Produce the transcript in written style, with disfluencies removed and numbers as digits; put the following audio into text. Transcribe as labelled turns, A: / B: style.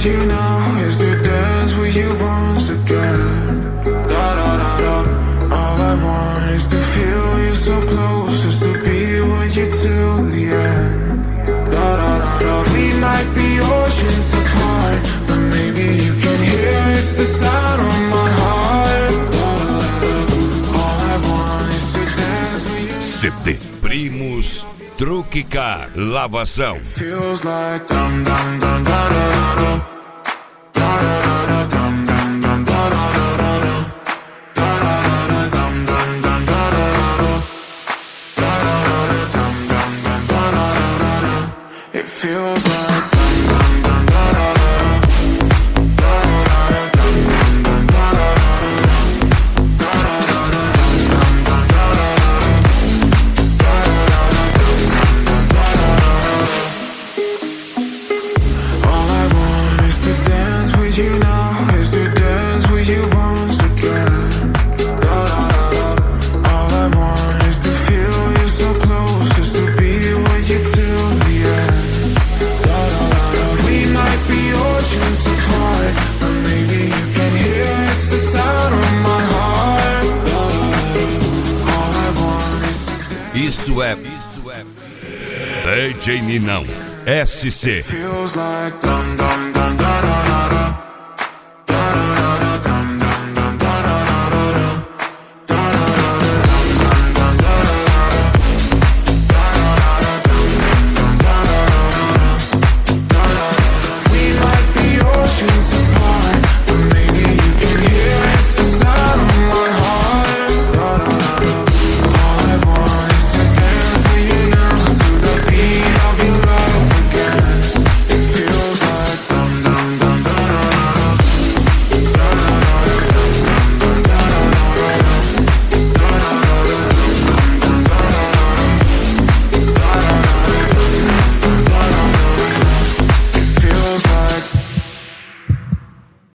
A: you now is to dance with you once again. Da da da da. All I want is to feel you so close, just to be with you till the end. Da da da da. We might be oceans apart, but maybe you can hear it's the sound of my heart. Da da da da. All I want is to dance with you.
B: CD Primos Truque Car Lavação.
A: Feels like dum dum dum da da da da da da dum dum dum da da da da da da dum dum dum da da da da dum dum dum da da da. It feels like dum dum dum da da da da dum dum dum da da you now is to dance with you once again. Da da da da. All I want is to feel you so close, just to be with you till the end. Da da da da. We might be oceans apart, but maybe you can hear it's the sound of my heart. Da da da. All I want is to dance.
B: Isso é DJ Ninão SC.
A: Feels like dum dum.